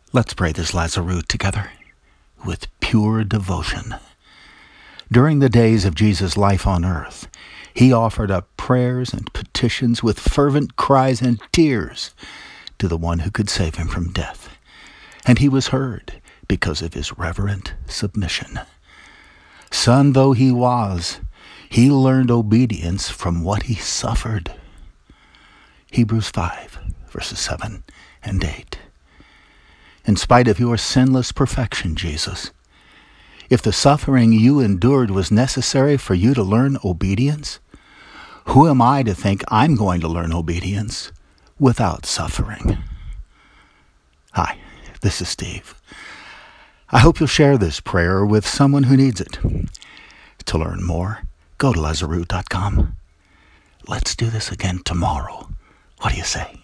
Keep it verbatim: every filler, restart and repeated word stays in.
Let's pray this Lazarus together with pure devotion. During the days of Jesus' life on earth, he offered up prayers and petitions with fervent cries and tears to the one who could save him from death. And he was heard because of his reverent submission. Son though he was, he learned obedience from what he suffered. Hebrews five, verses seven and eight. In spite of your sinless perfection, Jesus, if the suffering you endured was necessary for you to learn obedience, who am I to think I'm going to learn obedience without suffering? Hi, this is Steve. I hope you'll share this prayer with someone who needs it. To learn more, go to Lazarus dot com. Let's do this again tomorrow. What do you say?